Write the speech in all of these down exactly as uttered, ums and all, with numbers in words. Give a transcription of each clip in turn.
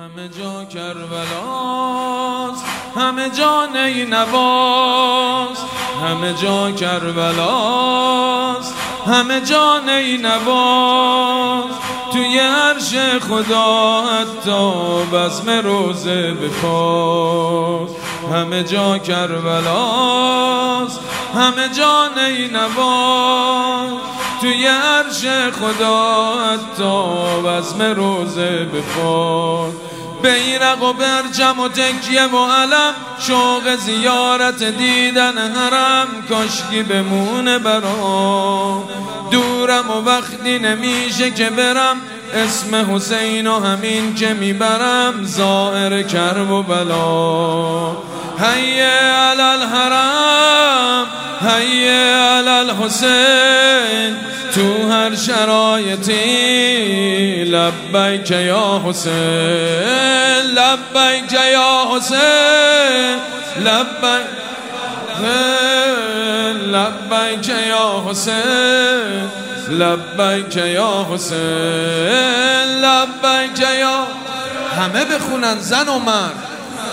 همه جا کربلاست، همه جا نینواست، همه جا کربلاست، همه جا نینواست. توی عرش خدا حتی بزم روزه بپاست. همه جا کربلاست، همه جا نینواست. توی عرش خدا حتی بزم روزه بپاست. بیرق و برجم و تکیه و علم، شوق زیارت دیدن حرم، کاشکی بمونه برام. دورم و وقتی نمیشه که برم، اسم حسین و همین که میبرم، زائر کرب و بلا. حی علی الحرم، حی علی الحسین، تو هر شرایطی لبیک یا حسین، لبیک یا حسین، لبیک لبیک یا حسین، لبیک یا حسین، لبیک یا. همه بخونن، زن و مرد.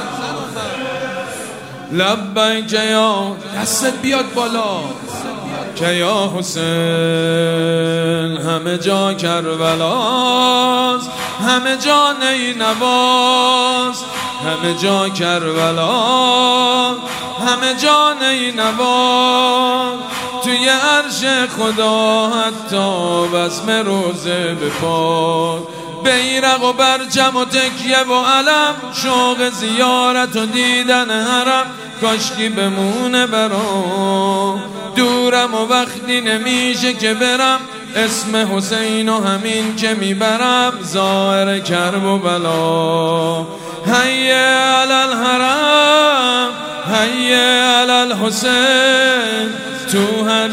لبیک یا، دستت بیاد بالا، که یا حسین. همه جا کربلاست، همه جا نینواست، همه جا کربلاست، همه جا نینواست. توی عرش خدا حتی بزم روزه بپاست. بیرق و برجم و تکیه و علم، شوق زیارت و دیدن حرم، کاشکی بمونه برام. دورم و وقتی نمیشه که برم، اسم حسین و همین که میبرم، زائر کرب و بلا. حی علی الحرم، حی علی الحسین، تو هر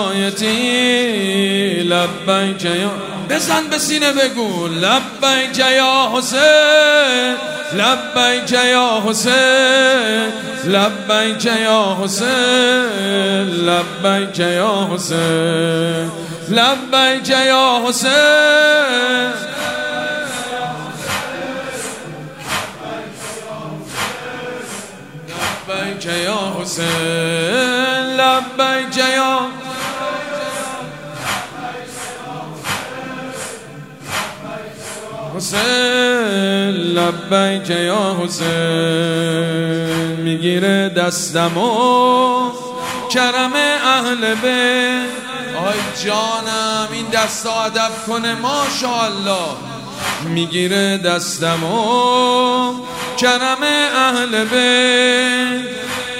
شرایطی لبیک یا. بزن به سینه بگو لبیک یا حسین، لبیک یا حسین، لبیک یا حسین، لبیک یا حسین، لبیک یا حسین. لبیک یا حسین، لبیک یا. حسین لبیک یا حسین. میگیره دستمو کرم اهل بیت. آی جانم این دستا ادب کنه ماشاءالله. میگیره دستمو کرم اهل بیت.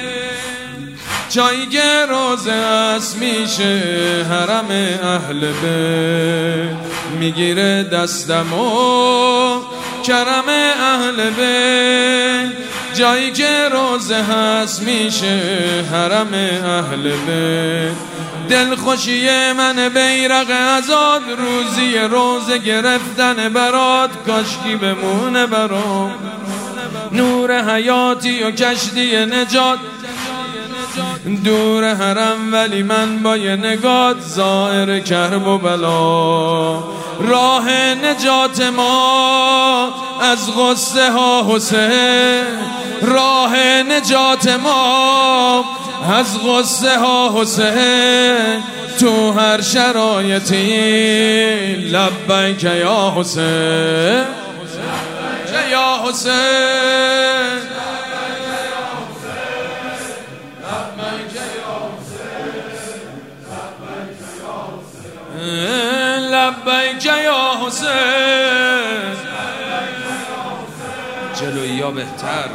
جایی که روزه است میشه حرم اهل بیت. میگیره دستمو کرم اهل بیت. جایی که روزه هست میشه حرم اهل بیت. دلخوشی من بیرق ازاد، روزی روزه گرفتن برات، کاشکی بمونه برام. نور حیاتی و کشتی نجات، دور حرم ولی من با یه نگات، زائر کرب و بلا. راه نجات ما از غصه ها حسین، راه نجات ما از غصه ها حسین. تو هر شرایطی لبیک یا حسین، یا حسین، لبیک یا حسین. جلویی ها بهتر.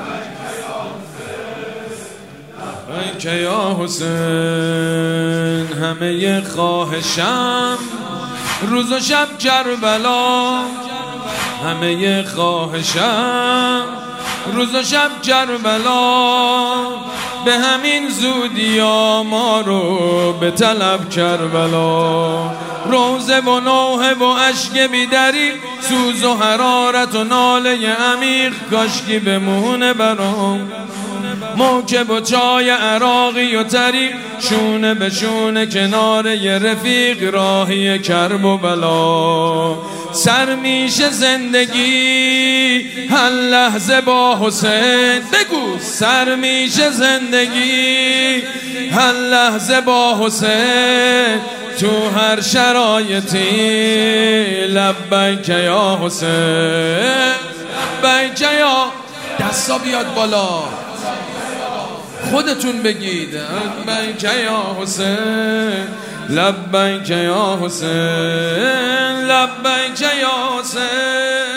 لبیک یا حسین. همه خواهشم روز و شب کربلا، همه خواهشم روز و شب کربلا. به همین زودی ها ما رو به طلب کربلا. روزه و نوحه و عشق بیدری، سوز و حرارت و ناله عمیق، کاشکی بمونه برام. موکب و چای عراقی و طریق، شونه به شونه کنار یه رفیق، راهی کرب و بلا. سر میشه زندگی هر لحظه با حسین، بگو سر میشه زندگی هر لحظه با حسین، تو هر شرایطی لبیک یا حسین، لبیک یا. دستا بیاد بالا خودتون بگید لبیک یا حسین، لبیک یا حسین، لبیک یا حسین.